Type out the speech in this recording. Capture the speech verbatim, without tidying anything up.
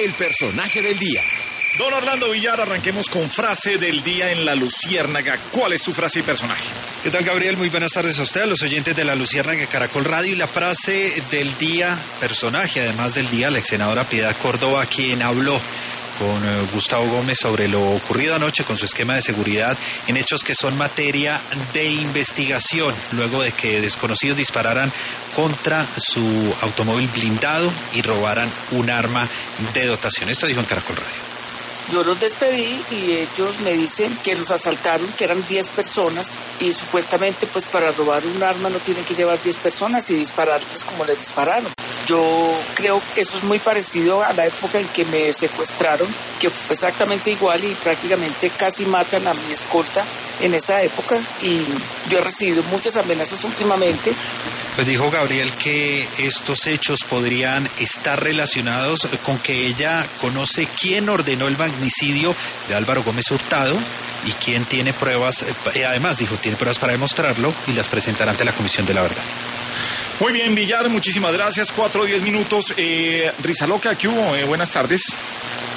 el personaje del día. Don Orlando Villar, arranquemos con frase del día en La Luciérnaga. ¿Cuál es su frase y personaje? ¿Qué tal, Gabriel? Muy buenas tardes a usted, a los oyentes de La Luciérnaga Caracol Radio. Y la frase del día, personaje además del día, la ex senadora Piedad Córdoba, quien habló con eh, Gustavo Gómez sobre lo ocurrido anoche con su esquema de seguridad en hechos que son materia de investigación, luego de que desconocidos dispararan contra su automóvil blindado y robaran un arma de dotación. Esto dijo en Caracol Radio. Yo los despedí y ellos me dicen que los asaltaron, que eran diez personas y supuestamente pues para robar un arma no tienen que llevar diez personas y dispararles como les dispararon. Yo creo que eso es muy parecido a la época en que me secuestraron, que fue exactamente igual y prácticamente casi matan a mi escolta en esa época y yo he recibido muchas amenazas últimamente. Pues dijo Gabriel que estos hechos podrían estar relacionados con que ella conoce quién ordenó el magnicidio de Álvaro Gómez Hurtado y quién tiene pruebas, eh, además dijo, tiene pruebas para demostrarlo y las presentará ante la Comisión de la Verdad. Muy bien, Villar, muchísimas gracias. Cuatro o diez minutos. Eh, Risa Loca, ¿qué hubo? Eh, buenas tardes.